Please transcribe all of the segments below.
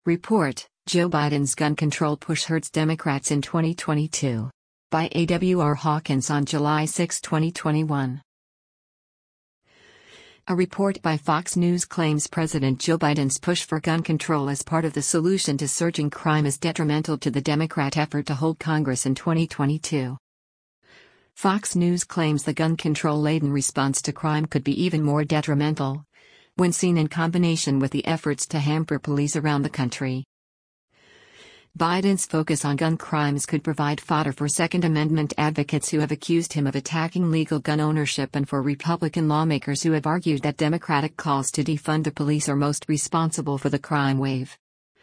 Report: Joe Biden's gun control push hurts Democrats in 2022. By A.W.R. Hawkins on July 6, 2021. A report by Fox News claims President Joe Biden's push for gun control as part of the solution to surging crime is detrimental to the Democrat effort to hold Congress in 2022. Fox News claims the gun control-laden response to crime could be even more detrimental when seen in combination with the efforts to hamper police around the country. Biden's focus on gun crimes could provide fodder for Second Amendment advocates who have accused him of attacking legal gun ownership and for Republican lawmakers who have argued that Democratic calls to defund the police are most responsible for the crime wave.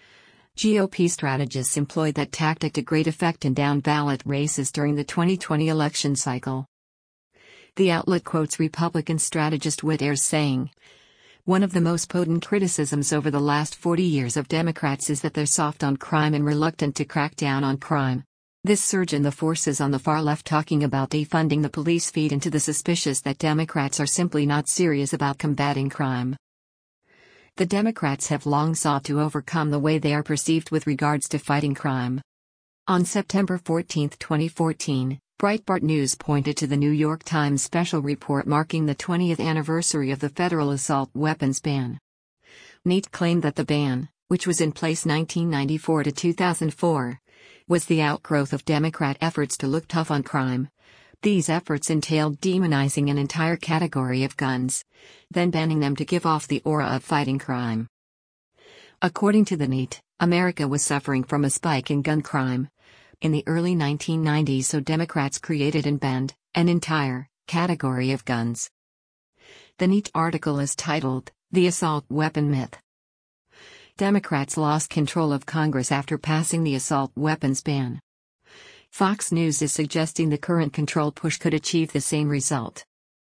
GOP strategists employed that tactic to great effect in down-ballot races during the 2020 election cycle. The outlet quotes Republican strategist Whit Ayres saying, "One of the most potent criticisms over the last 40 years of Democrats is that they're soft on crime and reluctant to crack down on crime. This surge in the forces on the far left talking about defunding the police feed into the suspicion that Democrats are simply not serious about combating crime. The Democrats have long sought to overcome the way they are perceived with regards to fighting crime." On September 14, 2014, Breitbart News pointed to the New York Times special report marking the 20th anniversary of the federal assault weapons ban. NEAT claimed that the ban, which was in place 1994 to 2004, was the outgrowth of Democrat efforts to look tough on crime. These efforts entailed demonizing an entire category of guns, then banning them to give off the aura of fighting crime. According to the NEAT, America was suffering from a spike in gun crime in the early 1990s, so Democrats created and banned an entire category of guns. The NEAT article is titled, "The Assault Weapon Myth." Democrats lost control of Congress after passing the assault weapons ban. Fox News is suggesting the current control push could achieve the same result.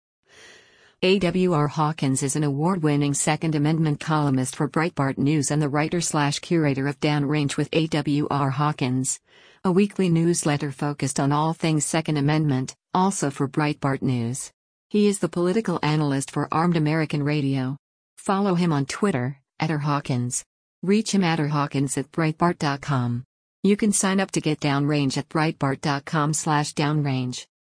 A.W.R. Hawkins is an award-winning Second Amendment columnist for Breitbart News and the writer/curator of Downrange with A.W.R. Hawkins, a weekly newsletter focused on all things Second Amendment, also for Breitbart News. He is the political analyst for Armed American Radio. Follow him on Twitter, @rhawkins. Reach him at rhawkins@breitbart.com. You can sign up to get Downrange at breitbart.com/downrange.